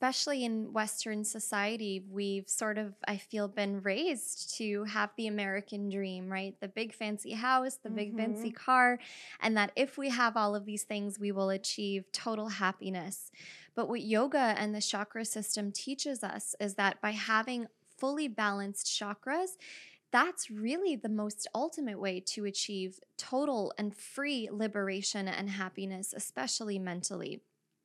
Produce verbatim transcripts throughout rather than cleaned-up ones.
especially in Western society, we've sort of, I feel, been raised to have the American dream, right? The big fancy house, the big fancy Mhm. car, and that if we have all of these things, we will achieve total happiness. But what yoga and the chakra system teaches us is that by having fully balanced chakras, that's really the most ultimate way to achieve total and free liberation and happiness, especially mentally.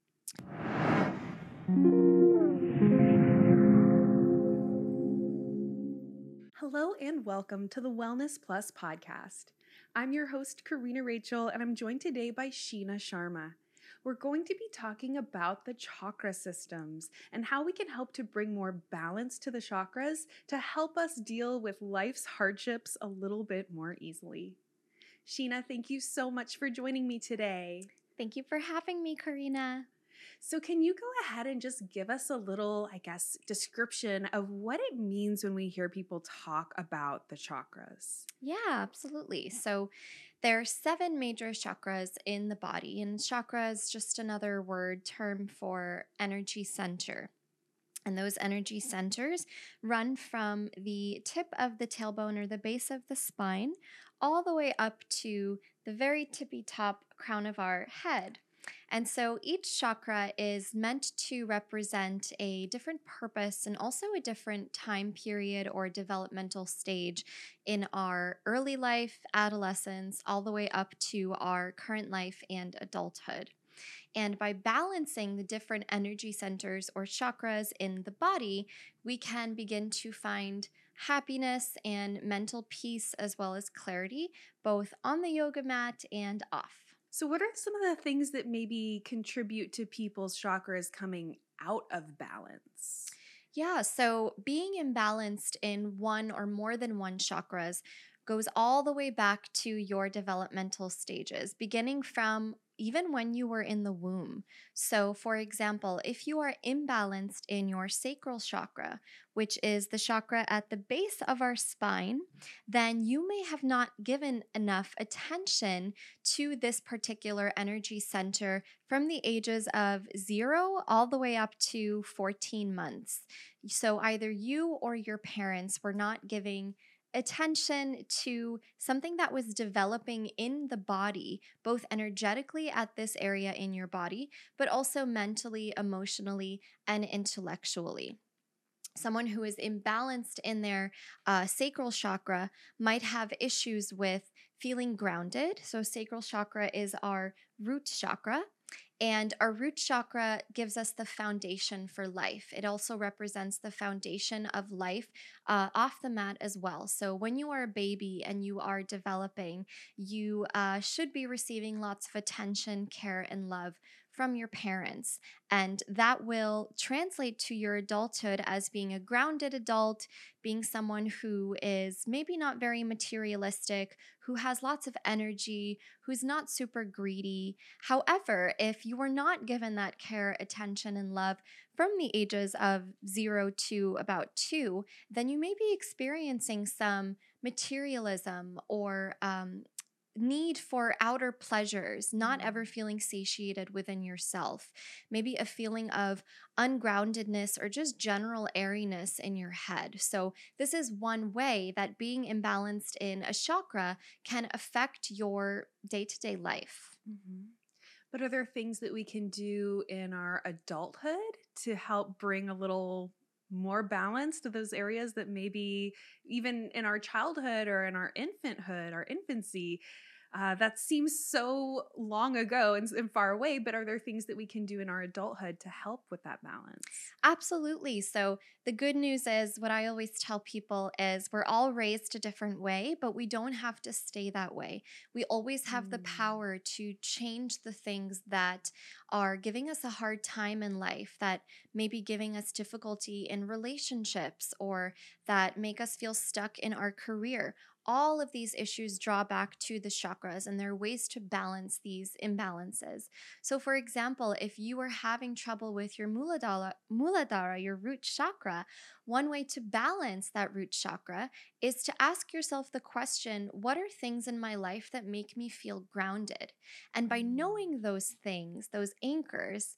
Hello and welcome to the Wellness Plus podcast. I'm your host, Karina Rachel, and I'm joined today by Sheena Sharma. We're going to be talking about the chakra systems and how we can help to bring more balance to the chakras to help us deal with life's hardships a little bit more easily. Sheena, thank you so much for joining me today. Thank you for having me, Karina. So, can you go ahead and just give us a little, I guess, description of what it means when we hear people talk about the chakras? Yeah, absolutely. So there are seven major chakras in the body, and chakra is just another word term for energy center. And those energy centers run from the tip of the tailbone or the base of the spine all the way up to the very tippy top crown of our head. And so each chakra is meant to represent a different purpose and also a different time period or developmental stage in our early life, adolescence, all the way up to our current life and adulthood. And by balancing the different energy centers or chakras in the body, we can begin to find happiness and mental peace as well as clarity, both on the yoga mat and off. So, what are some of the things that maybe contribute to people's chakras coming out of balance? Yeah, so being imbalanced in one or more than one chakras goes all the way back to your developmental stages, beginning from even when you were in the womb. So, for example, if you are imbalanced in your sacral chakra, which is the chakra at the base of our spine, then you may have not given enough attention to this particular energy center from the ages of zero all the way up to fourteen months. So either you or your parents were not giving attention to something that was developing in the body, both energetically at this area in your body, but also mentally, emotionally, and intellectually. Someone who is imbalanced in their uh, sacral chakra might have issues with feeling grounded. So, sacral chakra is our root chakra. And our root chakra gives us the foundation for life. It also represents the foundation of life uh, off the mat as well. So, when you are a baby and you are developing, you uh, should be receiving lots of attention, care, and love from your parents. And that will translate to your adulthood as being a grounded adult, being someone who is maybe not very materialistic, who has lots of energy, who's not super greedy. However, if you were not given that care, attention, and love from the ages of zero to about two, then you may be experiencing some materialism or um, need for outer pleasures, not ever Mm. feeling satiated within yourself, maybe a feeling of ungroundedness or just general airiness in your head. So, this is one way that being imbalanced in a chakra can affect your day to day life. Mhm. But are there things that we can do in our adulthood to help bring a little more balance to those areas that maybe even in our childhood or in our infanthood, our infancy, uh, that seems so long ago and, and far away? But are there things that we can do in our adulthood to help with that balance? Absolutely. So, the good news is what I always tell people is we're all raised a different way, but we don't have to stay that way. We always have the Mm. power to change the things that are giving us a hard time in life, that may be giving us difficulty in relationships, or that make us feel stuck in our career. All of these issues draw back to the chakras, and there are ways to balance these imbalances. So, for example, if you are having trouble with your muladhara, muladhara, your root chakra, one way to balance that root chakra is to ask yourself the question, what are things in my life that make me feel grounded? And by Mm. knowing those things, those anchors,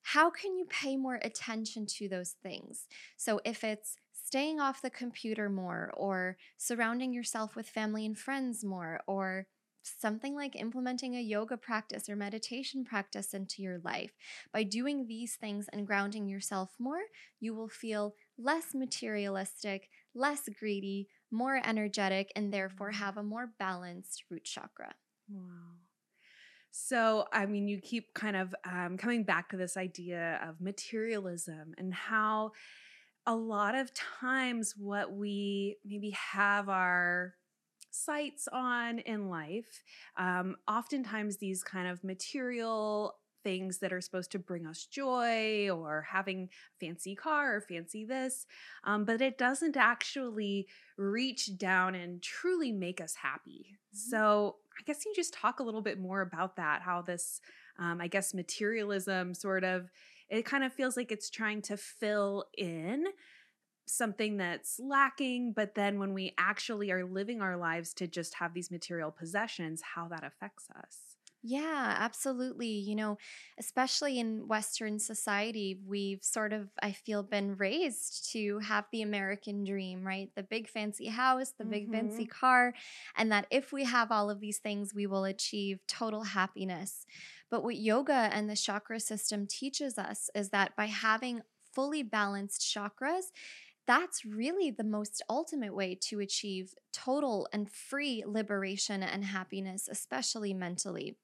how can you pay more attention to those things? So if it's staying off the computer more, or surrounding yourself with family and friends more, or something like implementing a yoga practice or meditation practice into your life. By doing these things and grounding yourself more, you will feel less materialistic, less greedy, more energetic, and therefore have a more balanced root chakra. Wow. So, I mean, you keep kind of um, coming back to this idea of materialism and how a lot of times what we maybe have our sights on in life, um, oftentimes these kind of material things that are supposed to bring us joy, or having a fancy car or fancy this, um, but it doesn't actually reach down and truly make us happy. Mhm. So I guess you just talk a little bit more about that, how this, um, I guess, materialism sort of, it kind of feels like it's trying to fill in something that's lacking, but then when we actually are living our lives to just have these material possessions, how that affects us. Yeah, absolutely. You know, especially in Western society, we've sort of, I feel, been raised to have the American dream, right? The big fancy house, the big fancy Mm-hmm. car, and that if we have all of these things, we will achieve total happiness. But what yoga and the chakra system teaches us is that by having fully balanced chakras, that's really the most ultimate way to achieve total and free liberation and happiness, especially mentally.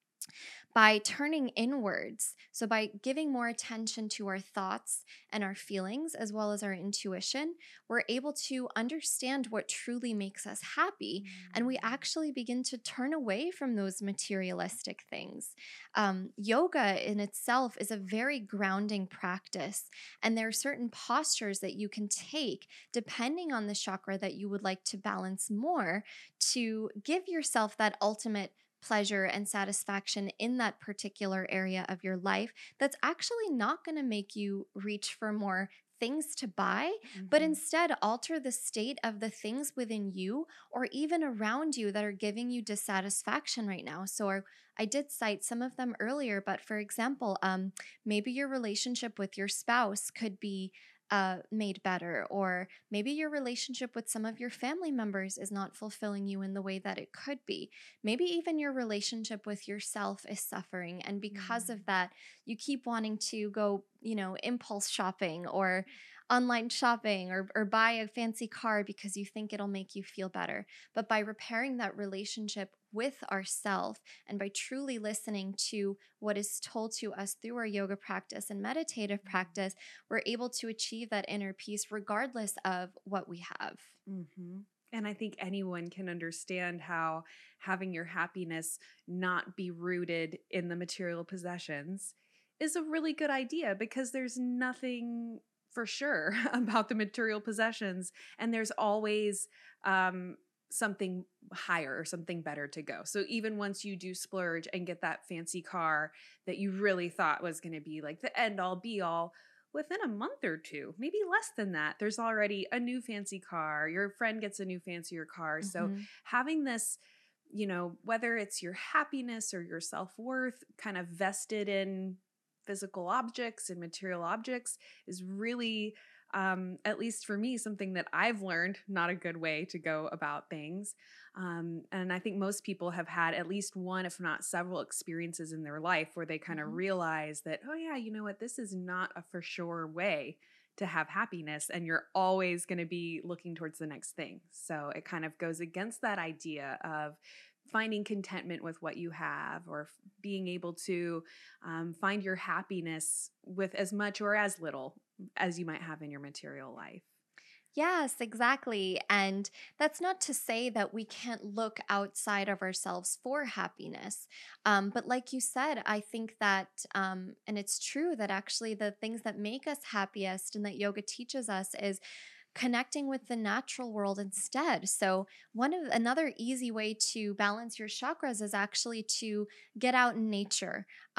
By turning inwards, so by giving more attention to our thoughts and our feelings, as well as our intuition, we're able to understand what truly makes us happy. And we actually begin to turn away from those materialistic things. Um, yoga in itself is a very grounding practice. And there are certain postures that you can take depending on the chakra that you would like to balance more, to give yourself that ultimate pleasure and satisfaction in that particular area of your life, that's actually not going to make you reach for more things to buy, but Mm-hmm. instead alter the state of the things within you or even around you that are giving you dissatisfaction right now. So our, I did cite some of them earlier, but for example, um, maybe your relationship with your spouse could be uh, made better, or maybe your relationship with some of your family members is not fulfilling you in the way that it could be. Maybe even your relationship with yourself is suffering. And because Mm. of that, you keep wanting to go, you know, impulse shopping or online shopping, or, or buy a fancy car because you think it'll make you feel better. But by repairing that relationship with ourself and by truly listening to what is told to us through our yoga practice and meditative practice, we're able to achieve that inner peace regardless of what we have. Mm-hmm. And I think anyone can understand how having your happiness not be rooted in the material possessions is a really good idea, because there's nothing for sure about the material possessions. And there's always um, something higher or something better to go. So even once you do splurge and get that fancy car that you really thought was going to be like the end all be all, within a month or two, maybe less than that, there's already a new fancy car. Your friend gets a new fancier car. So Mhm. having this, you know, whether it's your happiness or your self-worth kind of vested in physical objects and material objects, is really, um, at least for me, something that I've learned not a good way to go about things. Um, and I think most people have had at least one, if not several, experiences in their life where they kind of Mhm. realize that, oh, yeah, you know what, this is not a for sure way to have happiness. And you're always going to be looking towards the next thing. So it kind of goes against that idea of finding contentment with what you have, or f- being able to um, find your happiness with as much or as little as you might have in your material life. Yes, exactly. And that's not to say that we can't look outside of ourselves for happiness. Um, but like you said, I think that, um, and it's true that actually the things that make us happiest and that yoga teaches us is connecting with the natural world instead. So, one of another easy way to balance your chakras is actually to get out in nature.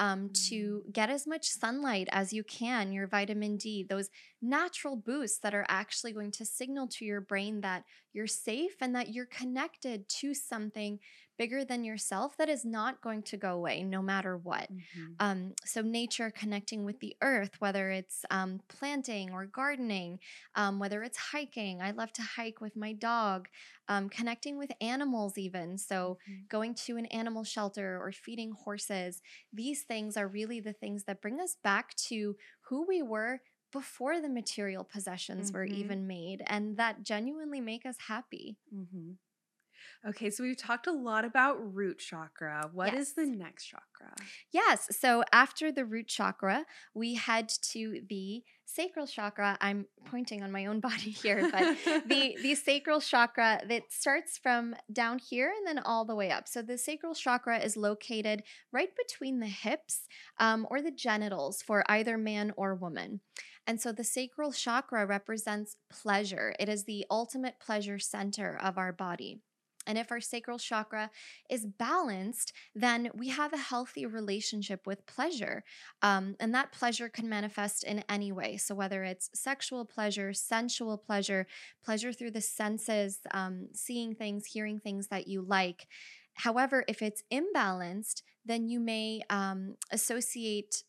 um, to get as much sunlight as you can, your vitamin D, those natural boosts that are actually going to signal to your brain that you're safe and that you're connected to something bigger than yourself that is not going to go away no matter what. Mhm. Um, so, nature connecting with the earth, whether it's um, planting or gardening, um, whether it's hiking. I love to hike with my dog, um, connecting with animals, even. So, Mhm. going to an animal shelter or feeding horses. These things are really the things that bring us back to who we were before the material possessions were Mhm. even made and that genuinely make us happy. Mhm. Okay, so we've talked a lot about root chakra. What is the Yes. next chakra? Yes. So after the root chakra, we head to the sacral chakra. I'm pointing on my own body here, but the the sacral chakra that starts from down here and then all the way up. So the sacral chakra is located right between the hips um, or the genitals for either man or woman. And so the sacral chakra represents pleasure. It is the ultimate pleasure center of our body. And if our sacral chakra is balanced, then we have a healthy relationship with pleasure. Um, and that pleasure can manifest in any way. So, whether it's sexual pleasure, sensual pleasure, pleasure through the senses, um, seeing things, hearing things that you like. However, if it's imbalanced, then you may um, associate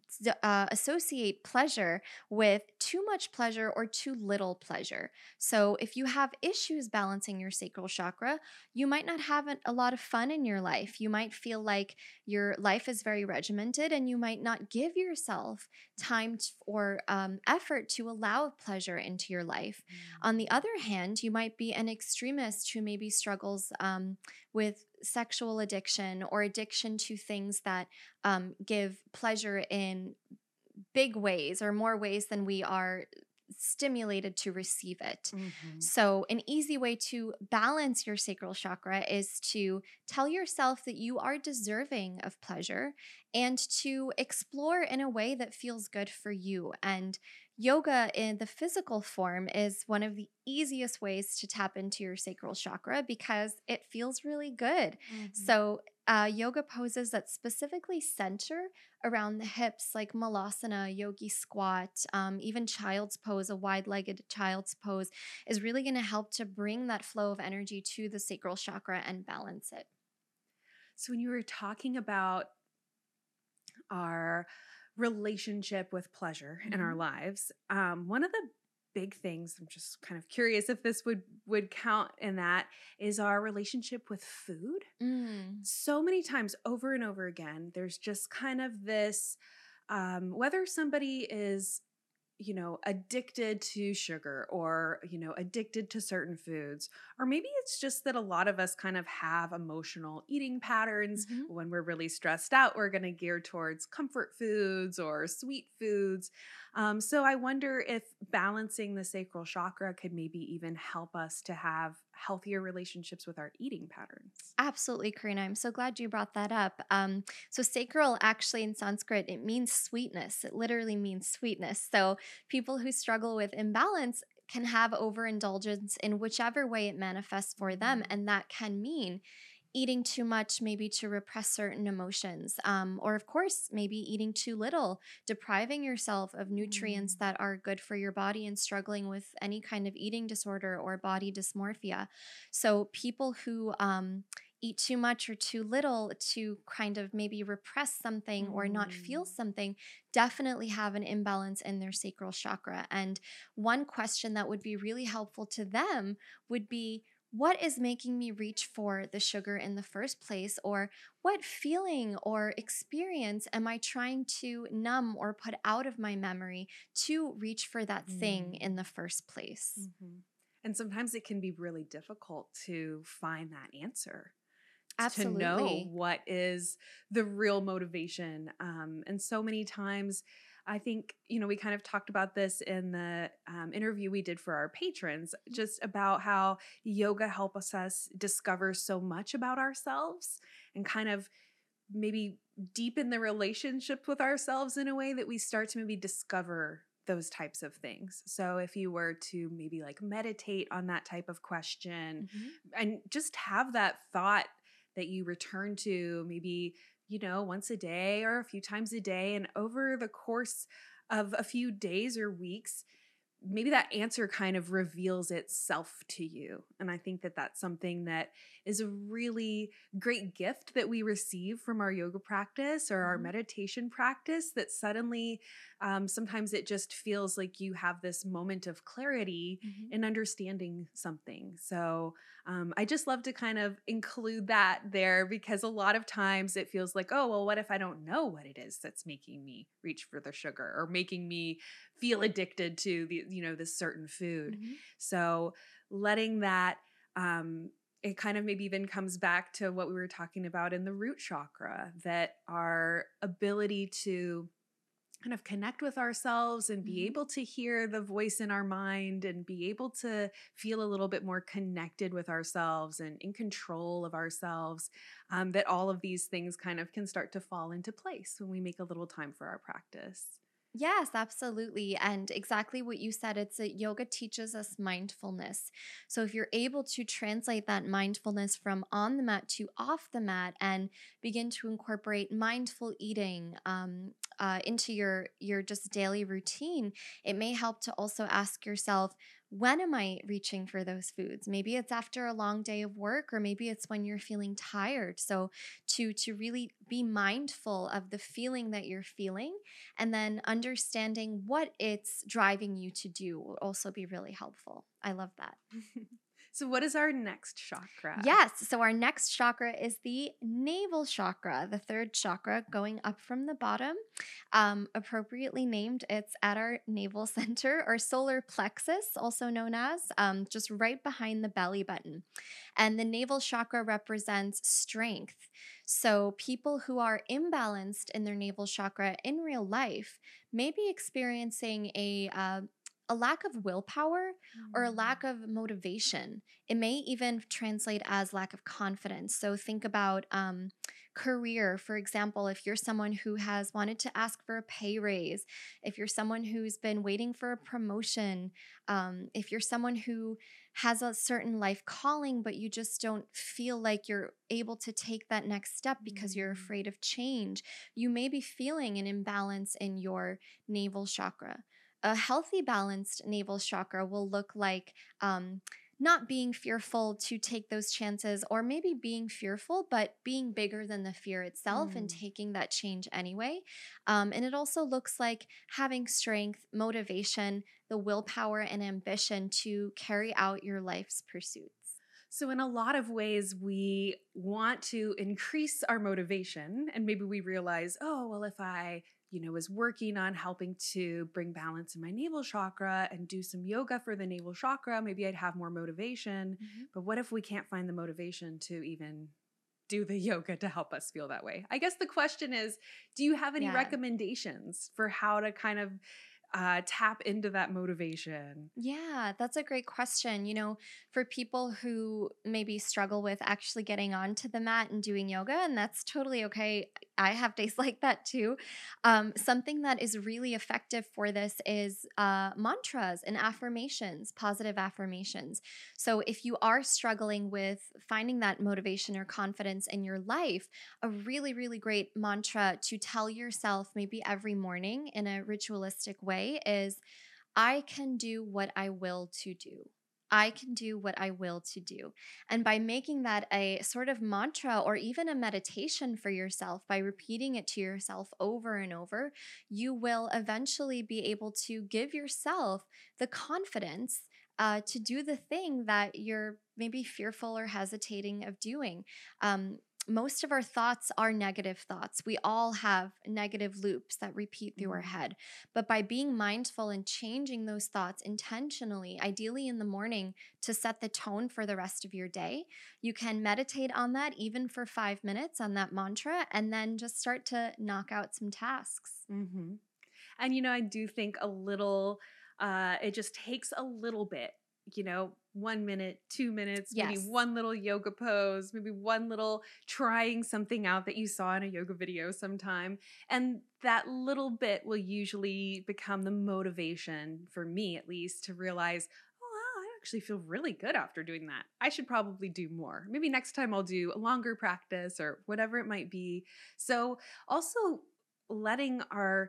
uh, associate pleasure with too much pleasure or too little pleasure. So, if you have issues balancing your sacral chakra, you might not have an- a lot of fun in your life. You might feel like your life is very regimented and you might not give yourself time t- or um, effort to allow pleasure into your life. On the other hand, you might be an extremist who maybe struggles um, with sexual addiction or addiction to things that um, give pleasure in big ways or more ways than we are stimulated to receive it. Mhm. So, an easy way to balance your sacral chakra is to tell yourself that you are deserving of pleasure and to explore in a way that feels good for you. And yoga in the physical form is one of the easiest ways to tap into your sacral chakra because it feels really good. Mhm. So, uh, yoga poses that specifically center around the hips, like malasana, yogi squat, um, even child's pose, a wide legged child's pose, is really going to help to bring that flow of energy to the sacral chakra and balance it. So when you were talking about our relationship with pleasure in our Mhm. lives, um, one of the big things, I'm just kind of curious if this would would count in that, is our relationship with food. Mm. So many times over and over again, there's just kind of this, um, whether somebody is, you know, addicted to sugar or, you know, addicted to certain foods. Or maybe it's just that a lot of us kind of have emotional eating patterns. Mhm. When we're really stressed out, we're going to gear towards comfort foods or sweet foods. Um, so I wonder if balancing the sacral chakra could maybe even help us to have healthier relationships with our eating patterns. Absolutely, Karina. I'm so glad you brought that up. Um, so, sacral actually in Sanskrit, it means sweetness. It literally means sweetness. So, people who struggle with imbalance can have overindulgence in whichever way it manifests for them. Mhm. And that can mean eating too much, maybe to repress certain emotions, um, or of course, maybe eating too little, depriving yourself of nutrients Mm. that are good for your body and struggling with any kind of eating disorder or body dysmorphia. So, people who um, eat too much or too little to kind of maybe repress something or not feel Mm. something definitely have an imbalance in their sacral chakra. And one question that would be really helpful to them would be, what is making me reach for the sugar in the first place? Or what feeling or experience am I trying to numb or put out of my memory to reach for that thing in Mm. the first place? Mhm. And sometimes it can be really difficult to find that answer, to know Absolutely. what is the real motivation. Um, and so many times, I think, you know, we kind of talked about this in the um, interview we did for our patrons, just about how yoga helps us discover so much about ourselves and kind of maybe deepen the relationship with ourselves in a way that we start to maybe discover those types of things. So if you were to maybe like meditate on that type of question Mhm. and just have that thought that you return to maybe, you know, once a day or a few times a day. And over the course of a few days or weeks, maybe that answer kind of reveals itself to you. And I think that that's something that is a really great gift that we receive from our yoga practice or our Mhm. meditation practice, that suddenly um, sometimes it just feels like you have this moment of clarity Mhm. in understanding something. So um, I just love to kind of include that there, because a lot of times it feels like, oh, well, what if I don't know what it is that's making me reach for the sugar or making me feel addicted to the, you know, this certain food. Mhm. So letting that, um, it kind of maybe even comes back to what we were talking about in the root chakra, that our ability to kind of connect with ourselves and be Mhm. able to hear the voice in our mind and be able to feel a little bit more connected with ourselves and in control of ourselves, um, that all of these things kind of can start to fall into place when we make a little time for our practice. Yes, absolutely. And exactly what you said, it's that yoga teaches us mindfulness. So if you're able to translate that mindfulness from on the mat to off the mat and begin to incorporate mindful eating um, uh, into your your just daily routine, it may help to also ask yourself, when am I reaching for those foods? Maybe it's after a long day of work, or maybe it's when you're feeling tired. So to to really be mindful of the feeling that you're feeling, and then understanding what it's driving you to do will also be really helpful. I love that. So, what is our next chakra? Yes. So our next chakra is the navel chakra, the third chakra going up from the bottom. Um, appropriately named, it's at our navel center or solar plexus, also known as, um, just right behind the belly button. And the navel chakra represents strength. So people who are imbalanced in their navel chakra in real life may be experiencing a uh, a lack of willpower or a lack of motivation. It may even translate as lack of confidence. So think about um, career, for example, if you're someone who has wanted to ask for a pay raise, if you're someone who's been waiting for a promotion, um, if you're someone who has a certain life calling, but you just don't feel like you're able to take that next step because you're Mm. afraid of change, you may be feeling an imbalance in your navel chakra. A healthy, balanced navel chakra will look like um, not being fearful to take those chances, or maybe being fearful, but being bigger than the fear itself and Mm. taking that change anyway. Um, and it also looks like having strength, motivation, the willpower, and ambition to carry out your life's pursuits. So, in a lot of ways, we want to increase our motivation. And maybe we realize, oh, well, if I, you know, was working on helping to bring balance in my navel chakra and do some yoga for the navel chakra, maybe I'd have more motivation. Mhm. But what if we can't find the motivation to even do the yoga to help us feel that way? I guess the question is, do you have any Yeah. recommendations for how to kind of uh, tap into that motivation? Yeah, that's a great question. You know, for people who maybe struggle with actually getting onto the mat and doing yoga, and that's totally okay. I have days like that too. Um, something that is really effective for this is uh, mantras and affirmations, positive affirmations. So if you are struggling with finding that motivation or confidence in your life, a really, really great mantra to tell yourself maybe every morning in a ritualistic way is, I can do what I will to do. I can do what I will to do. And by making that a sort of mantra or even a meditation for yourself, by repeating it to yourself over and over, you will eventually be able to give yourself the confidence uh, to do the thing that you're maybe fearful or hesitating of doing. Um, most of our thoughts are negative thoughts. We all have negative loops that repeat through our Mm. head. But by being mindful and changing those thoughts intentionally, ideally in the morning to set the tone for the rest of your day, you can meditate on that even for five minutes on that mantra, and then just start to knock out some tasks. Hmm. And, you know, I do think a little, uh, it just takes a little bit, you know, one minute, two minutes, maybe Yes. one little yoga pose, maybe one little trying something out that you saw in a yoga video sometime. And that little bit will usually become the motivation for me, at least, to realize, oh, wow, actually feel really good after doing that. I should probably do more. Maybe next time I'll do a longer practice or whatever it might be. So also letting our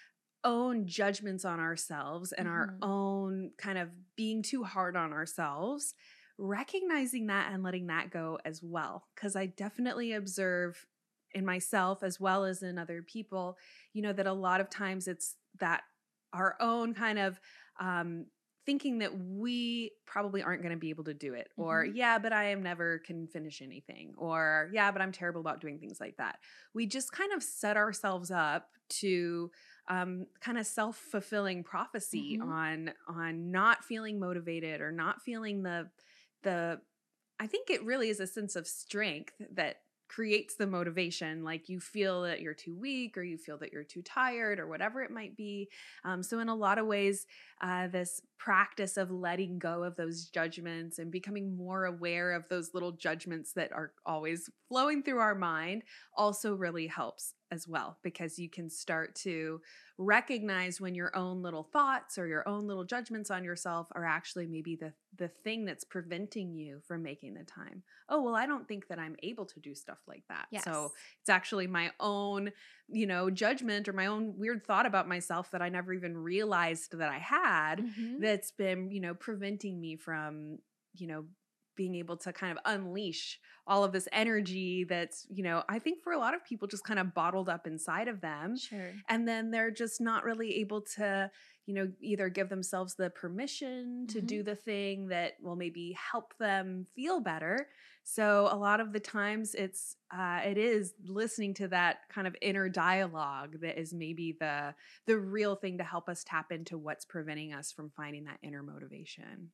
own judgments on ourselves and our Mhm. own kind of being too hard on ourselves, recognizing that and letting that go as well. Because I definitely observe in myself as well as in other people, you know, that a lot of times it's that our own kind of um, thinking that we probably aren't going to be able to do it, or Mhm. yeah, but I am never can finish anything, or yeah, but I'm terrible about doing things like that. We just kind of set ourselves up to um, kind of self-fulfilling prophecy Mhm. on on not feeling motivated or not feeling the the I think it really is a sense of strength that creates the motivation. Like you feel that you're too weak or you feel that you're too tired or whatever it might be. Um, so, in a lot of ways, uh, this practice of letting go of those judgments and becoming more aware of those little judgments that are always flowing through our mind also really helps as well, because you can start to recognize when your own little thoughts or your own little judgments on yourself are actually maybe the the thing that's preventing you from making the time. Oh, well, I don't think that I'm able to do stuff like that. So Yes. it's actually my own, you know, judgment or my own weird thought about myself that I never even realized that I had, Mhm. that's been, you know, preventing me from, you know, being able to kind of unleash all of this energy that's, you know, I think for a lot of people just kind of bottled up inside of them. Sure. And then they're just not really able to, you know, either give themselves the permission to Mhm. do the thing that will maybe help them feel better. So a lot of the times it's uh, it is listening to that kind of inner dialogue that is maybe the the real thing to help us tap into what's preventing us from finding that inner motivation.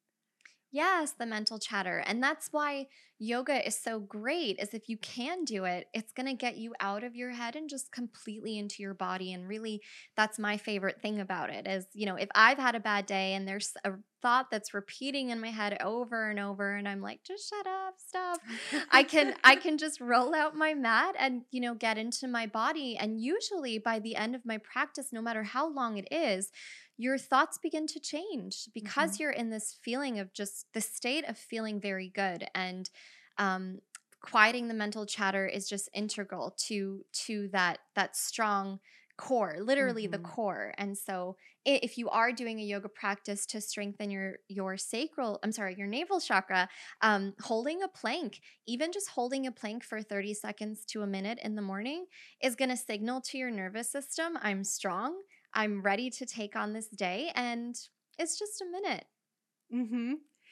Yes, the mental chatter. And that's why yoga is so great is if you can do it, it's going to get you out of your head and just completely into your body. And really, that's my favorite thing about it is, you know, if I've had a bad day and there's a thought that's repeating in my head over and over and I'm like, just shut up, stop. I can I can just roll out my mat and, you know, get into my body, and usually by the end of my practice, no matter how long it is, your thoughts begin to change because Mhm. you're in this feeling of just the state of feeling very good. And um quieting the mental chatter is just integral to to that that strong core, literally the Mhm. core. And so i- if you are doing a yoga practice to strengthen your your sacral, I'm sorry, your navel chakra, um holding a plank, even just holding a plank for thirty seconds to a minute in the morning is going to signal to your nervous system, I'm strong, I'm ready to take on this day, and it's just a minute. Mhm.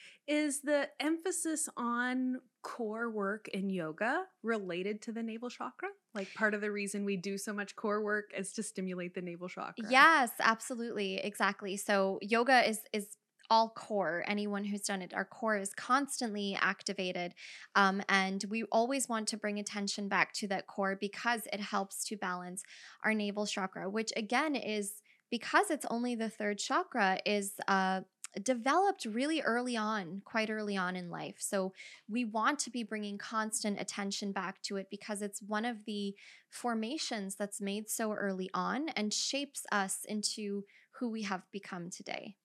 Is the emphasis on core work in yoga related to the navel chakra? Like part of the reason we do so much core work is to stimulate the navel chakra. Yes, absolutely. Exactly. So yoga is is all core. Anyone who's done it, our core is constantly activated. Um, and we always want to bring attention back to that core because it helps to balance our navel chakra, which again is because it's only the third chakra, is uh developed really early on, quite early on in life. So we want to be bringing constant attention back to it because it's one of the formations that's made so early on and shapes us into who we have become today.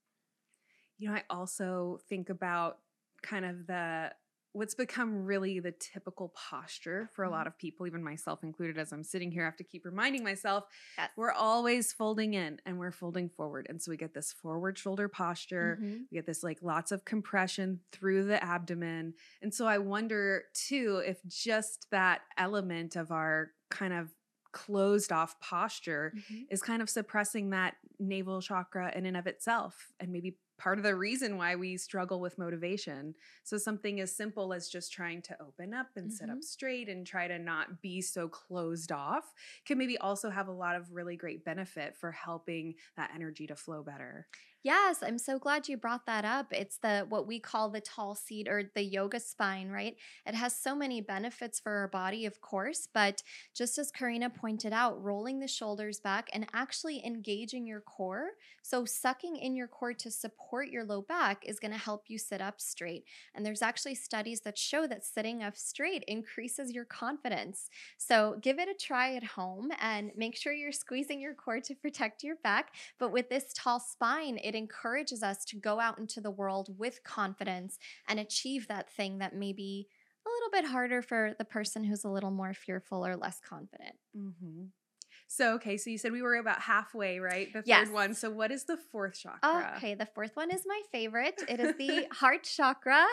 You know, I also think about kind of the what's become really the typical posture for a Mhm. lot of people, even myself included, as I'm sitting here, I have to keep reminding myself Yes. we're always folding in and we're folding forward. And so we get this forward shoulder posture, Hmm. we get this like lots of compression through the abdomen. And so I wonder too if just that element of our kind of closed off posture Hmm. is kind of suppressing that navel chakra in and of itself, and maybe part of the reason why we struggle with motivation. So something as simple as just trying to open up and sit up Hmm. straight and try to not be so closed off can maybe also have a lot of really great benefit for helping that energy to flow better. Yes, I'm so glad you brought that up. It's the what we call the tall seat or the yoga spine, right? It has so many benefits for our body, of course, but just as Karina pointed out, rolling the shoulders back and actually engaging your core, so sucking in your core to support your low back is going to help you sit up straight. And there's actually studies that show that sitting up straight increases your confidence. So give it a try at home and make sure you're squeezing your core to protect your back. But with this tall spine, it encourages us to go out into the world with confidence and achieve that thing that may be a little bit harder for the person who's a little more fearful or less confident. Mm-hmm. So, okay, so you said we were about halfway, right? The third Yes. one. So what is the fourth chakra? Okay, the fourth one is my favorite. It is the heart chakra.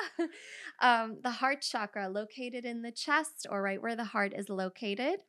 Um, the heart chakra, located in the chest or right where the heart is located,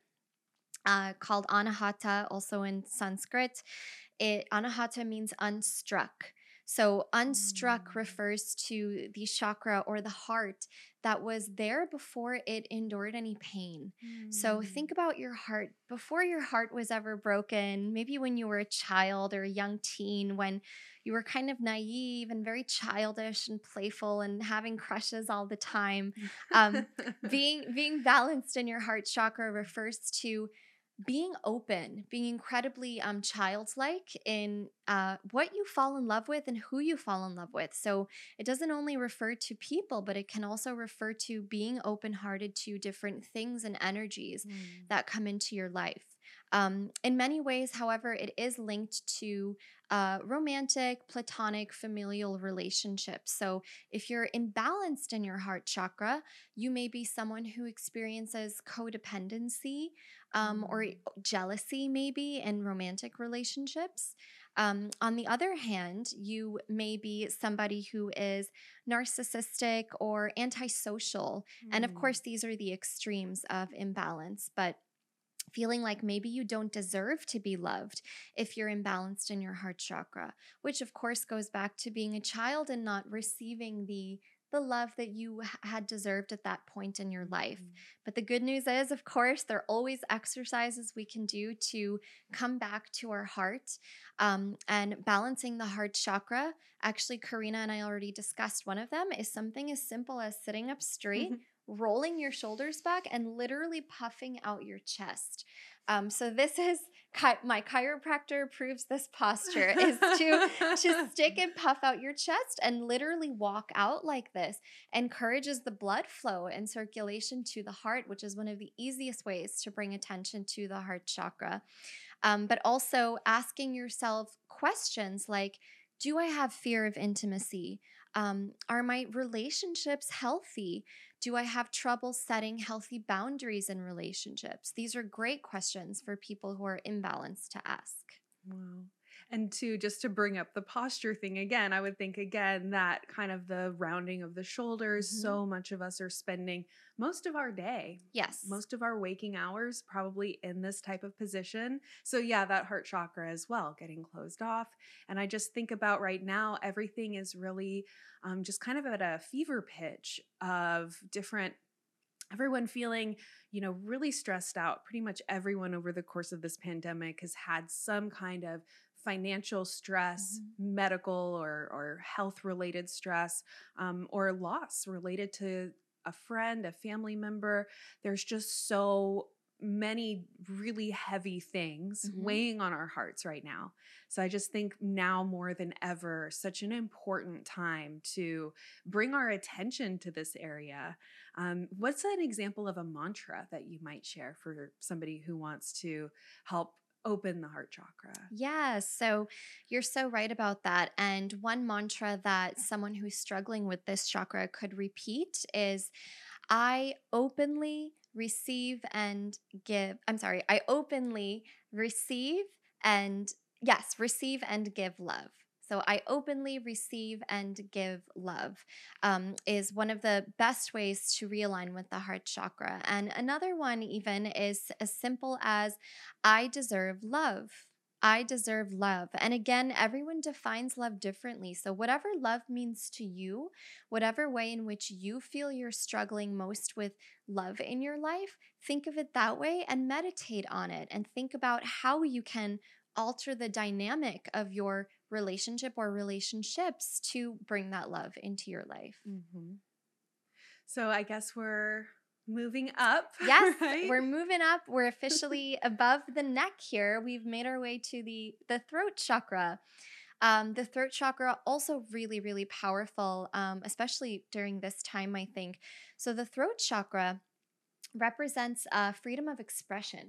uh, called Anahata, also in Sanskrit. It Anahata means unstruck. So unstruck Mm. refers to the chakra or the heart that was there before it endured any pain. So think Mm. about your heart before your heart was ever broken, maybe when you were a child or a young teen, when you were kind of naive and very childish and playful and having crushes all the time. Um, being being balanced in your heart chakra refers to being open, being incredibly um, childlike in uh, what you fall in love with and who you fall in love with. So it doesn't only refer to people, but it can also refer to being open hearted to different things and energies Mm. that come into your life. Um, in many ways, however, it is linked to uh, romantic, platonic, familial relationships. So if you're imbalanced in your heart chakra, you may be someone who experiences codependency um, or Mm. jealousy, maybe in romantic relationships. Um, on the other hand, you may be somebody who is narcissistic or antisocial. And of Mm. course, these are the extremes of imbalance, but feeling like maybe you don't deserve to be loved if you're imbalanced in your heart chakra, which of course goes back to being a child and not receiving the the love that you h- had deserved at that point in your life. Mm. But the good news is, of course, there are always exercises we can do to come back to our heart, um, and balancing the heart chakra. Actually, Karina and I already discussed one of them is something as simple as sitting up straight, rolling your shoulders back, and literally puffing out your chest. Um, so this is chi- my chiropractor approves this posture is to to stick and puff out your chest and literally walk out like this. Encourages the blood flow and circulation to the heart, which is one of the easiest ways to bring attention to the heart chakra. Um, but also asking yourself questions like, do I have fear of intimacy? Um, are my relationships healthy? Do I have trouble setting healthy boundaries in relationships? These are great questions for people who are imbalanced to ask. Wow. And to just to bring up the posture thing again, I would think again that kind of the rounding of the shoulders, Mhm. so much of us are spending most of our day, Yes. most of our waking hours probably in this type of position. So yeah, that heart chakra as well, getting closed off. And I just think about right now, everything is really um, just kind of at a fever pitch of different everyone feeling, you know, really stressed out. Pretty much everyone over the course of this pandemic has had some kind of financial stress, Mhm. medical or or health related stress, um, or loss related to a friend, a family member. There's just so many really heavy things Mhm. weighing on our hearts right now. So I just think now more than ever, such an important time to bring our attention to this area. Um, what's an example of a mantra that you might share for somebody who wants to help open the heart chakra? Yes. So you're so right about that. And one mantra that someone who's struggling with this chakra could repeat is, I openly receive and give. I'm sorry, I openly receive and, yes, receive and give love. So I openly receive and give love, um, is one of the best ways to realign with the heart chakra. And another one, even, is as simple as, I deserve love. I deserve love. And again, everyone defines love differently. So, whatever love means to you, whatever way in which you feel you're struggling most with love in your life, think of it that way and meditate on it and think about how you can alter the dynamic of your relationship or relationships to bring that love into your life. Mm-hmm. So I guess we're moving up, Yes, right? we're moving up. We're officially above the neck here. We've made our way to the the throat chakra. Um, the throat chakra also really, really powerful, um, especially during this time, I think. So the throat chakra represents uh, freedom of expression.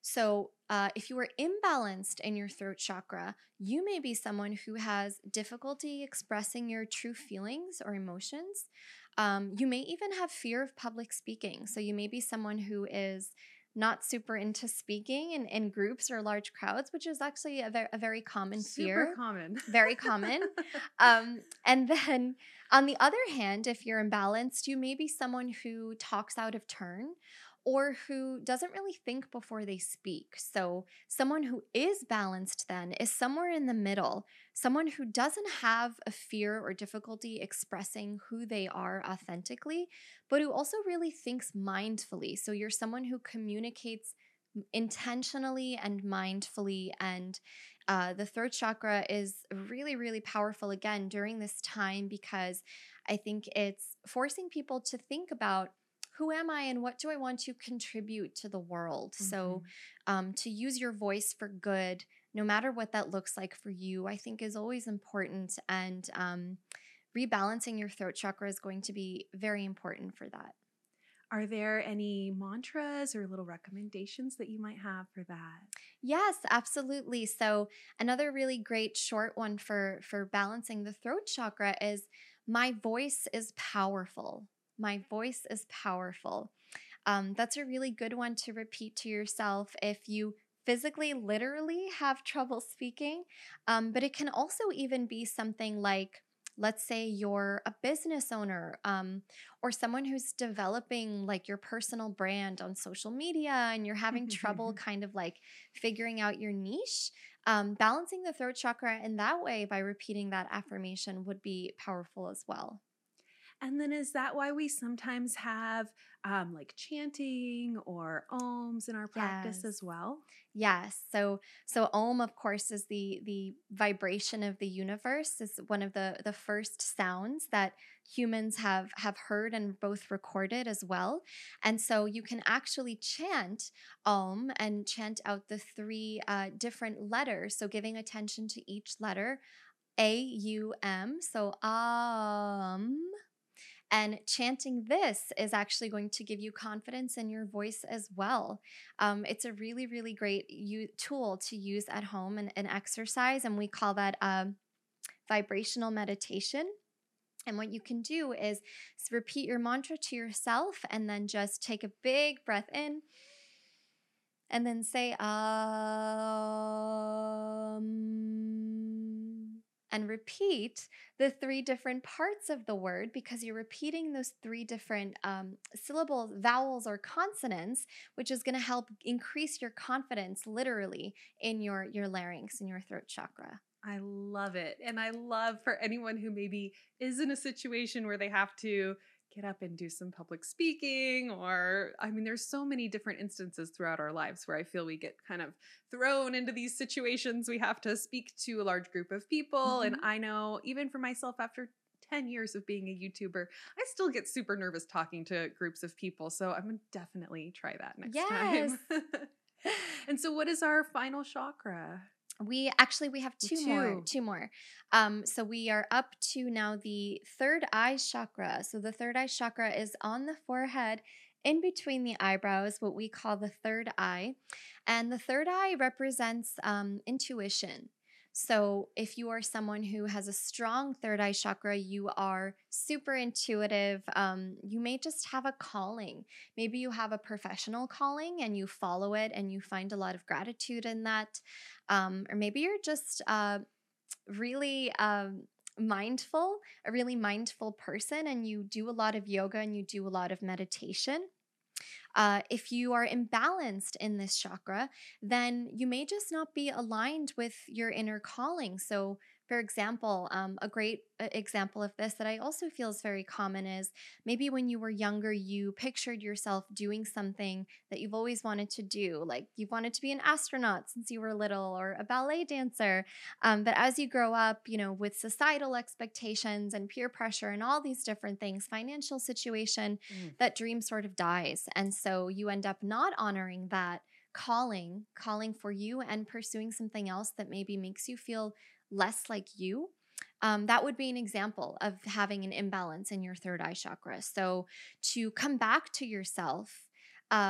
So, uh, if you are imbalanced in your throat chakra, you may be someone who has difficulty expressing your true feelings or emotions. Um, you may even have fear of public speaking. So, you may be someone who is not super into speaking in, in groups or large crowds, which is actually a, ver- a very common Super fear. common. Very common. Um, and then on the other hand, if you're imbalanced, you may be someone who talks out of turn or who doesn't really think before they speak. So, someone who is balanced then is somewhere in the middle, someone who doesn't have a fear or difficulty expressing who they are authentically, but who also really thinks mindfully. So, you're someone who communicates intentionally and mindfully. And uh, the throat chakra is really, really powerful again during this time because I think it's forcing people to think about who am I and what do I want to contribute to the world? So, Mhm. um, to use your voice for good, no matter what that looks like for you, I think is always important. And um, rebalancing your throat chakra is going to be very important for that. Are there any mantras or little recommendations that you might have for that? Yes, absolutely. So another really great short one for for balancing the throat chakra is my voice is powerful. My voice is powerful. Um, that's a really good one to repeat to yourself if you physically, literally have trouble speaking. Um, but it can also even be something like, let's say you're a business owner um, or someone who's developing like your personal brand on social media and you're having trouble kind of like figuring out your niche. Um, balancing the throat chakra in that way by repeating that affirmation would be powerful as well. And then is that why we sometimes have um, like chanting or ohms in our practice Yes. as well? Yes. So so Om, of course, is the the vibration of the universe, is one of the the first sounds that humans have have heard and both recorded as well. And so you can actually chant Om and chant out the three uh, different letters. So giving attention to each letter, A U M. So um and chanting this is actually going to give you confidence in your voice as well. Um, it's a really, really great u- tool to use at home and, and exercise. And we call that um, vibrational meditation. And what you can do is s- repeat your mantra to yourself and then just take a big breath in and then say um and repeat the three different parts of the word because you're repeating those three different um, syllables, vowels, or consonants, which is going to help increase your confidence literally in your your larynx and your throat chakra. I love it. And I love for anyone who maybe is in a situation where they have to get up and do some public speaking, or I mean, there's so many different instances throughout our lives where I feel we get kind of thrown into these situations. We have to speak to a large group of people. And Mhm. I know even for myself, after ten years of being a YouTuber, I still get super nervous talking to groups of people. So I'm going to definitely try that next Yes. time. And so, what is our final chakra? We actually we have two more, Two. two more. Um, so we are up to now the third eye chakra. So the third eye chakra is on the forehead, in between the eyebrows, what we call the third eye, and the third eye represents um, intuition. So if you are someone who has a strong third eye chakra, you are super intuitive. Um, you may just have a calling. Maybe you have a professional calling and you follow it and you find a lot of gratitude in that, um, or maybe you're just uh, really um, mindful, a really mindful person, and you do a lot of yoga and you do a lot of meditation. Uh, if you are imbalanced in this chakra, then you may just not be aligned with your inner calling. So, for example, um, a great uh, example of this that I also feel is very common is maybe when you were younger, you pictured yourself doing something that you've always wanted to do. Like you've wanted to be an astronaut since you were little or a ballet dancer. Um, but as you grow up, you know, with societal expectations and peer pressure and all these different things, financial situation, Mm. that dream sort of dies. And so you end up not honoring that calling, calling for you and pursuing something else that maybe makes you feel less like you. Um, that would be an example of having an imbalance in your third eye chakra. So to come back to yourself, uh,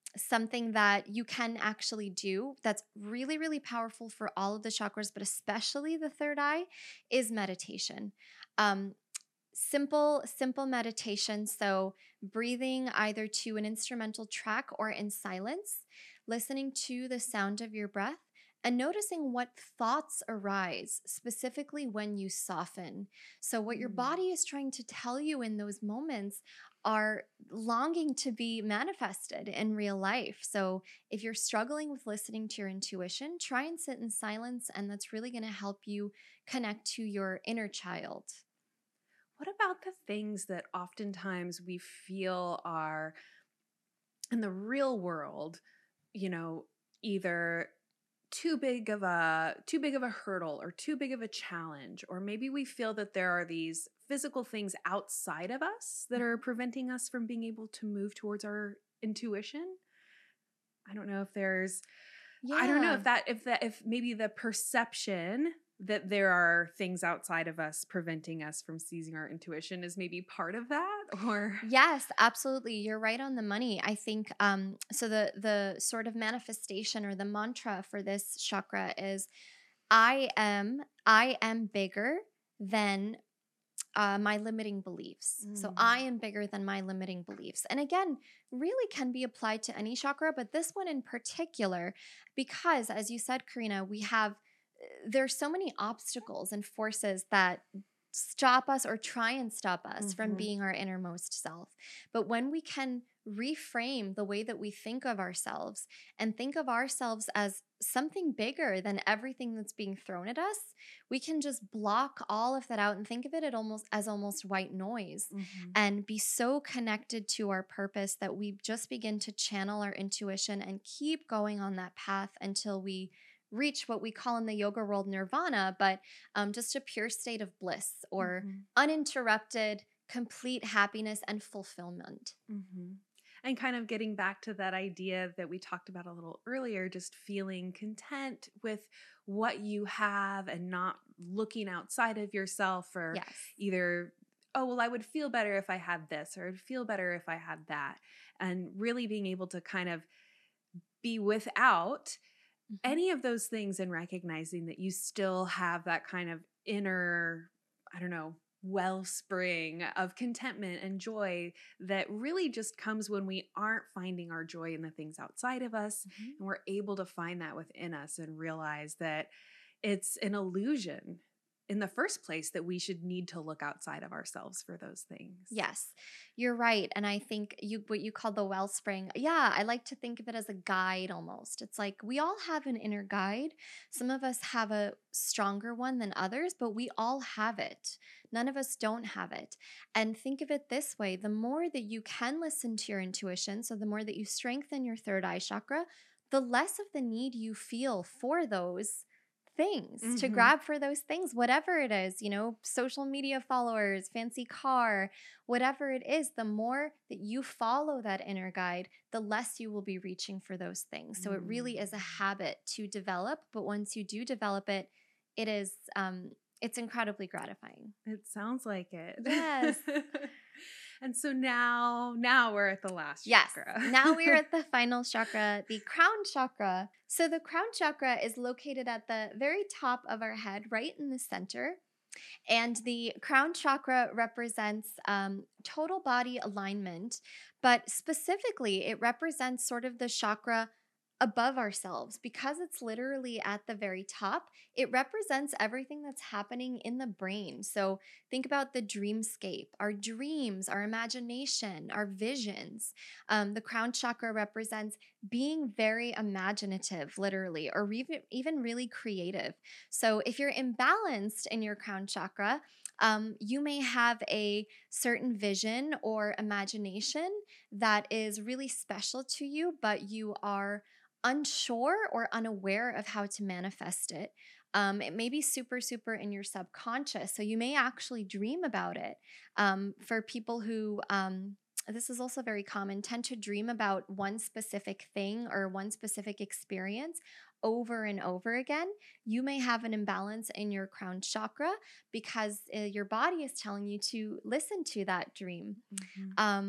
something that you can actually do that's really, really powerful for all of the chakras, but especially the third eye, is meditation. Um, simple, simple meditation. So, breathing either to an instrumental track or in silence, listening to the sound of your breath, and noticing what thoughts arise, specifically when you soften. So, what your Mm. body is trying to tell you in those moments are longing to be manifested in real life. So, if you're struggling with listening to your intuition, try and sit in silence, and that's really going to help you connect to your inner child. What about the things that oftentimes we feel are in the real world, you know, either too big of a too big of a hurdle or too big of a challenge, or maybe we feel that there are these physical things outside of us that are preventing us from being able to move towards our intuition? I don't know if there's I don't know Yeah. if that if that if maybe the perception that there are things outside of us preventing us from seizing our intuition is maybe part of that, or Yes, absolutely. You're right on the money. I think um so the the sort of manifestation or the mantra for this chakra is I am I am bigger than uh, my limiting beliefs. So I Mm. am bigger than my limiting beliefs. And again, really can be applied to any chakra, but this one in particular, because as you said, Karina, we have there's so many obstacles and forces that stop us or try and stop us from Mhm. being our innermost self. But when we can reframe the way that we think of ourselves and think of ourselves as something bigger than everything that's being thrown at us, we can just block all of that out and think of it at almost as almost white noise Mhm. and be so connected to our purpose that we just begin to channel our intuition and keep going on that path until we reach what we call in the yoga world nirvana, but um, just a pure state of bliss or Mhm. uninterrupted, complete happiness and fulfillment. Mhm. And kind of getting back to that idea that we talked about a little earlier, just feeling content with what you have and not looking outside of yourself for Yes. either, oh, well, I would feel better if I had this, or I'd feel better if I had that. And really being able to kind of be without Mhm. any of those things and recognizing that you still have that kind of inner, I don't know, wellspring of contentment and joy that really just comes when we aren't finding our joy in the things outside of us, Mhm. and we're able to find that within us and realize that it's an illusion in the first place that we should need to look outside of ourselves for those things. Yes, you're right. And I think you what you call the wellspring. Yeah, I like to think of it as a guide almost. It's like we all have an inner guide. Some of us have a stronger one than others, but we all have it. None of us don't have it. And think of it this way, the more that you can listen to your intuition, so the more that you strengthen your third eye chakra, the less of the need you feel for those things to Mhm. grab for those things, whatever it is, you know, social media followers, fancy car, whatever it is, the more that you follow that inner guide, the less you will be reaching for those things. So it really is a Mm. habit to develop, but once you do develop it, it is um it's incredibly gratifying. It sounds like it. Yes. And so now, now we're at the last Yes. chakra. Now we are at the final chakra, the crown chakra. So the crown chakra is located at the very top of our head, right in the center. And the crown chakra represents um, total body alignment, but specifically, it represents sort of the chakra above ourselves because it's literally at the very top. It represents everything that's happening in the brain. So think about the dreamscape, our dreams, our imagination, our visions. Um, the crown chakra represents being very imaginative, literally, or even, even really creative. So if you're imbalanced in your crown chakra, um, you may have a certain vision or imagination that is really special to you, but you are unsure or unaware of how to manifest it. Um, it may be super, super in your subconscious. So you may actually dream about it. Um, for people who, um, this is also very common, tend to dream about one specific thing or one specific experience over and over again. You may have an imbalance in your crown chakra because uh, your body is telling you to listen to that dream. Mhm. Um,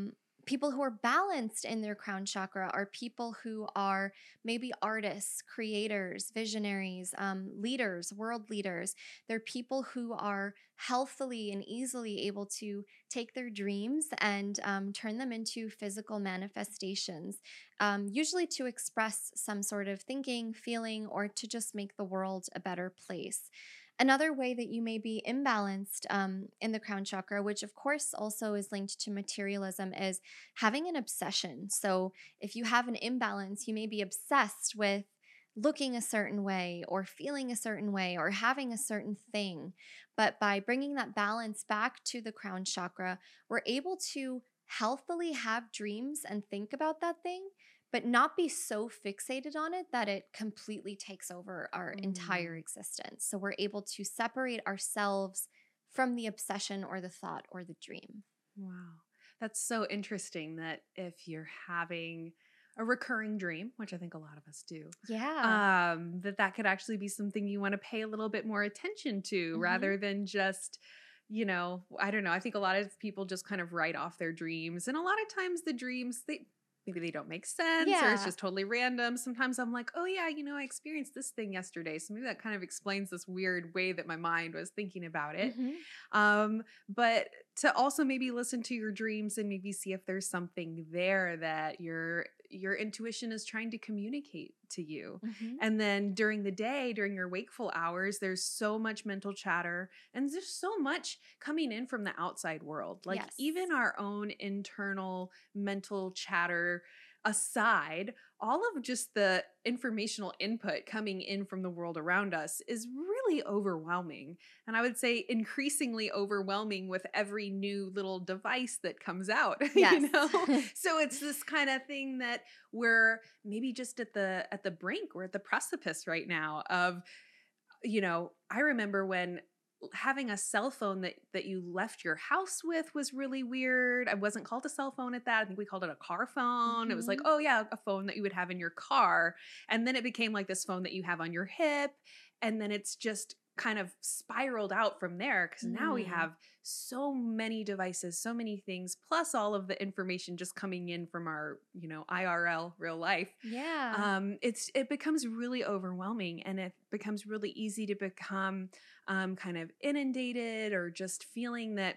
People who are balanced in their crown chakra are people who are maybe artists, creators, visionaries, um, leaders, world leaders. They're people who are healthily and easily able to take their dreams and um, turn them into physical manifestations, um, usually to express some sort of thinking, feeling, or to just make the world a better place. Another way that you may be imbalanced um, in the crown chakra, which of course also is linked to materialism, is having an obsession. So if you have an imbalance, you may be obsessed with looking a certain way or feeling a certain way or having a certain thing. But by bringing that balance back to the crown chakra, we're able to healthily have dreams and think about that thing, but not be so fixated on it that it completely takes over our entire Mm. existence. So we're able to separate ourselves from the obsession or the thought or the dream. Wow. That's so interesting that if you're having a recurring dream, which I think a lot of us do, Yeah. um, that that could actually be something you want to pay a little bit more attention to Hmm. rather than just, you know, I don't know. I think a lot of people just kind of write off their dreams. And a lot of times the dreams, they maybe they don't make sense or it's Yeah. just totally random. Sometimes I'm like, oh yeah, you know, I experienced this thing yesterday. So maybe that kind of explains this weird way that my mind was thinking about it. Hmm. Um, but to also maybe listen to your dreams and maybe see if there's something there that your your intuition is trying to communicate to you. Hmm. And then during the day, during your wakeful hours, there's so much mental chatter and there's so much coming in from the outside world. Like Yes. even our own internal mental chatter aside, all of just the informational input coming in from the world around us is really overwhelming. And I would say increasingly overwhelming with every new little device that comes out, Yes. you know? So it's this kind of thing that we're maybe just at the at the brink, we're at the precipice right now of, you know, I remember when having a cell phone that that you left your house with was really weird. I wasn't called a cell phone at that. I think we called it a car phone. It was like, Hmm. oh yeah, a phone that you would have in your car. And then it became like this phone that you have on your hip. And then it's just kind of spiraled out from there because now we Mm. have so many devices, so many things, plus all of the information just coming in from our, you know, I R L real life. Yeah. Um, it's it becomes really overwhelming and it becomes really easy to become um, kind of inundated or just feeling that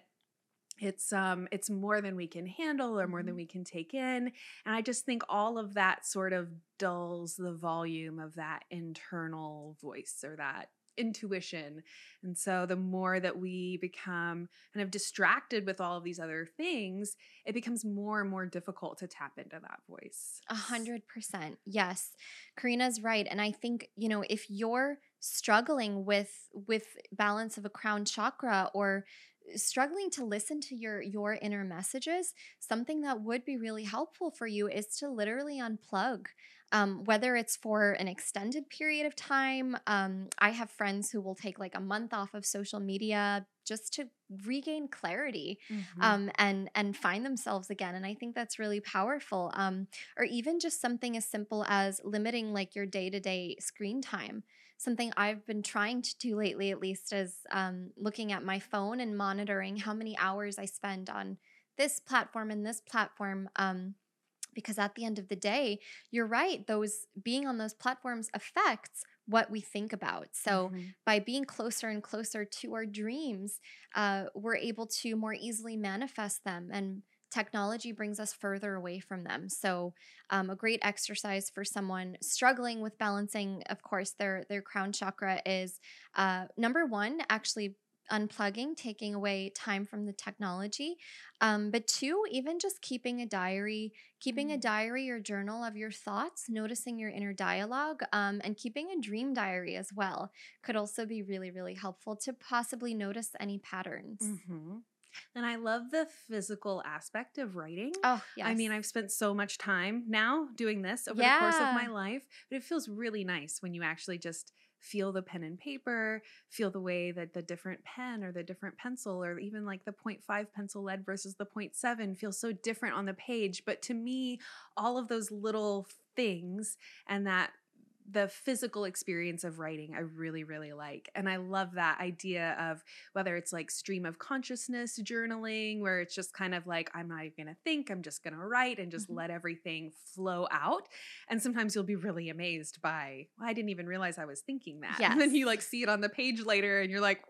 it's um it's more than we can handle or more than Hmm. we can take in. And I just think all of that sort of dulls the volume of that internal voice or that intuition. And so the more that we become kind of distracted with all of these other things, it becomes more and more difficult to tap into that voice. A hundred percent. Yes. Karina's right. And I think, you know, if you're struggling with with balance of a crown chakra or struggling to listen to your your inner messages, something that would be really helpful for you is to literally unplug. Um, whether it's for an extended period of time. Um, I have friends who will take like a month off of social media just to regain clarity, Mhm. um, and and find themselves again. And I think that's really powerful. Um, or even just something as simple as limiting like your day to day screen time. Something I've been trying to do lately, at least, is um, looking at my phone and monitoring how many hours I spend on this platform and this platform. Um, because at the end of the day, you're right, those being on those platforms affects what we think about. So Mhm. by being closer and closer to our dreams, uh, we're able to more easily manifest them, and technology brings us further away from them. So um, a great exercise for someone struggling with balancing, of course, their their crown chakra is uh, number one, actually unplugging, taking away time from the technology. Um, but two, even just keeping a diary, keeping a Mm. diary or journal of your thoughts, noticing your inner dialogue, um, and keeping a dream diary as well could also be really, really helpful to possibly notice any patterns. Mhm. And I love the physical aspect of writing. Oh, I yes. mean, I've spent so much time now doing this over the course of my Yeah. life, but it feels really nice when you actually just feel the pen and paper, feel the way that the different pen or the different pencil or even like the point five pencil lead versus the point seven feels so different on the page. But to me, all of those little things and that the physical experience of writing I really, really like. And I love that idea of whether it's like stream of consciousness journaling, where it's just kind of like, I'm not even going to think, I'm just going to write and just Mhm. let everything flow out. And sometimes you'll be really amazed by, well, I didn't even realize I was thinking that. And then you Yes. like see it on the page later and you're like,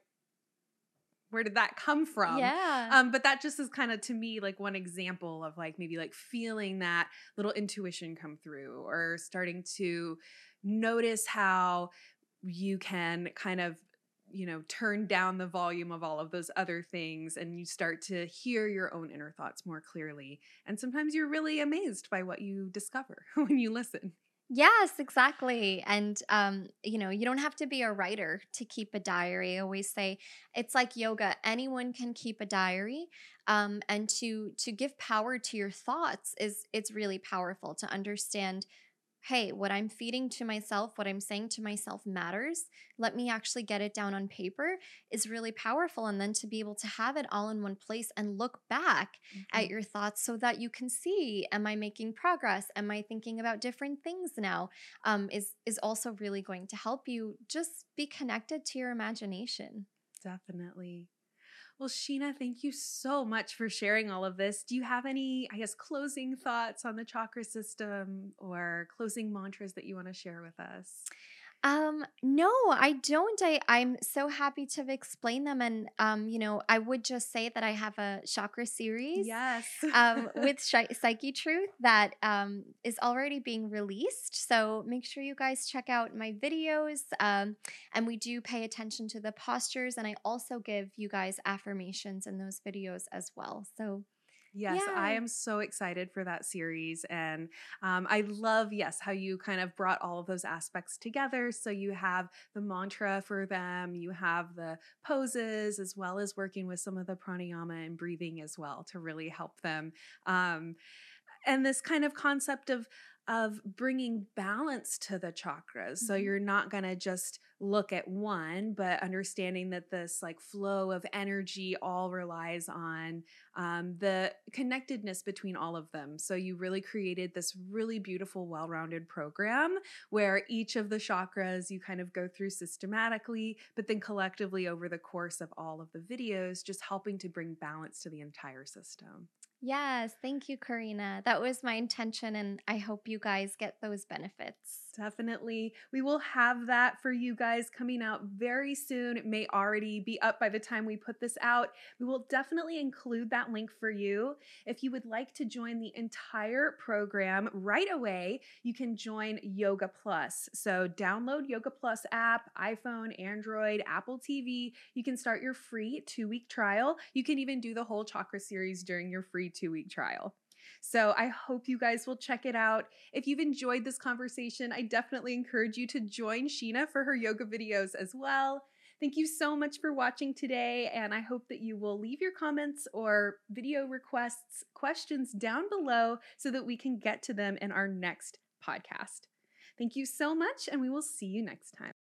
where did that come from? Yeah. Um, but that just is kind of to me like one example of like maybe like feeling that little intuition come through or starting to notice how you can kind of you know turn down the volume of all of those other things and you start to hear your own inner thoughts more clearly. And sometimes you're really amazed by what you discover when you listen. Yes, exactly. And um, you know, you don't have to be a writer to keep a diary. I always say it's like yoga. Anyone can keep a diary. Um, and to to give power to your thoughts is it's really powerful to understand, hey, what I'm feeding to myself, what I'm saying to myself matters. Let me actually get it down on paper is really powerful. And then to be able to have it all in one place and look back at Mhm. your thoughts so that you can see, am I making progress? Am I thinking about different things now? Um, is is also really going to help you just be connected to your imagination. Definitely. Well, Sheena, thank you so much for sharing all of this. Do you have any, I guess, closing thoughts on the chakra system or closing mantras that you want to share with us? Um, no, I don't. I I'm so happy to explain them, and um, you know, I would just say that I have a chakra series Yes. um with Shi Psyche Truth that um is already being released. So make sure you guys check out my videos. Um, and we do pay attention to the postures, and I also give you guys affirmations in those videos as well. So Yes, I yeah. am so excited for that series. And um, I love, yes, how you kind of brought all of those aspects together. So you have the mantra for them, you have the poses, as well as working with some of the pranayama and breathing as well to really help them. Um, and this kind of concept of of bringing balance to the chakras, so Mhm. you're not going to just look at one, but understanding that this like flow of energy all relies on um, the connectedness between all of them. So you really created this really beautiful well-rounded program where each of the chakras you kind of go through systematically, but then collectively over the course of all of the videos, just helping to bring balance to the entire system. Yes, thank you, Karina. That was my intention, and I hope you guys get those benefits. Definitely. We will have that for you guys coming out very soon. It may already be up by the time we put this out. We will definitely include that link for you. If you would like to join the entire program right away, you can join Yoga Plus. So download Yoga Plus app, iPhone, Android, Apple T V. You can start your free two week trial. You can even do the whole chakra series during your free two week trial. So I hope you guys will check it out. If you've enjoyed this conversation, I definitely encourage you to join Sheena for her yoga videos as well. Thank you so much for watching today, and I hope that you will leave your comments or video requests, questions down below so that we can get to them in our next podcast. Thank you so much, and we will see you next time.